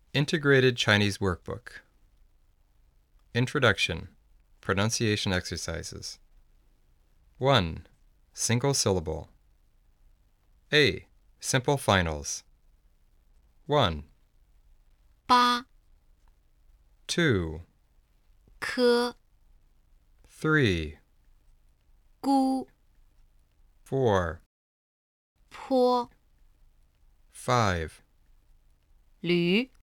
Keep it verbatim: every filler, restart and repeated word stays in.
Integrated Chinese Workbook. Introduction. Pronunciation exercises. one. Single syllable. A. Simple finals. one, 八 two, 颗 three, 估 four, 坡 five, 驴